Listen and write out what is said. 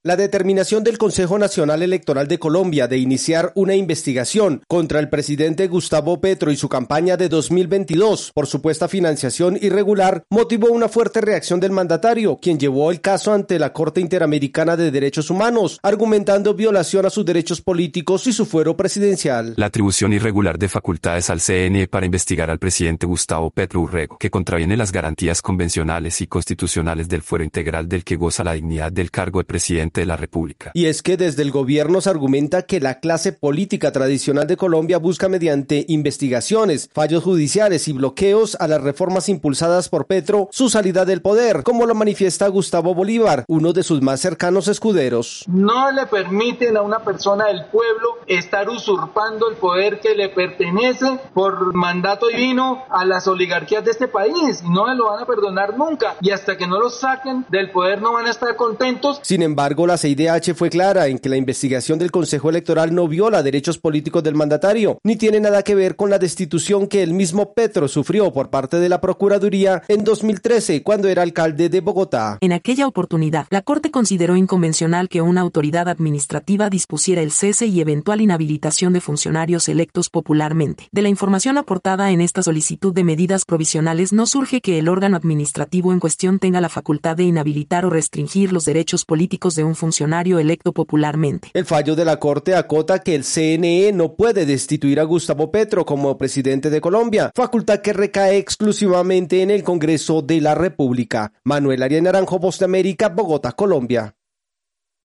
La determinación del Consejo Nacional Electoral de Colombia de iniciar una investigación contra el presidente Gustavo Petro y su campaña de 2022 por supuesta financiación irregular motivó una fuerte reacción del mandatario, quien llevó el caso ante la Corte Interamericana de Derechos Humanos, argumentando violación a sus derechos políticos y su fuero presidencial. La atribución irregular de facultades al CNE para investigar al presidente Gustavo Petro Urrego, que contraviene las garantías convencionales y constitucionales del fuero integral del que goza la dignidad del cargo de presidente de la República. Y es que desde el gobierno se argumenta que la clase política tradicional de Colombia busca mediante investigaciones, fallos judiciales y bloqueos a las reformas impulsadas por Petro su salida del poder, como lo manifiesta Gustavo Bolívar, uno de sus más cercanos escuderos. No le permiten a una persona del pueblo estar usurpando el poder que le pertenece por mandato divino a las oligarquías de este país. No me lo van a perdonar nunca y hasta que no los saquen del poder no van a estar contentos. Sin embargo, la CIDH fue clara en que la investigación del Consejo Electoral no viola derechos políticos del mandatario, ni tiene nada que ver con la destitución que el mismo Petro sufrió por parte de la Procuraduría en 2013, cuando era alcalde de Bogotá. En aquella oportunidad, la Corte consideró inconvencional que una autoridad administrativa dispusiera el cese y eventual inhabilitación de funcionarios electos popularmente. De la información aportada en esta solicitud de medidas provisionales no surge que el órgano administrativo en cuestión tenga la facultad de inhabilitar o restringir los derechos políticos de un funcionario electo popularmente. El fallo de la Corte acota que el CNE no puede destituir a Gustavo Petro como presidente de Colombia, facultad que recae exclusivamente en el Congreso de la República. Manuel Arias Naranjo, Voz de América, Bogotá, Colombia.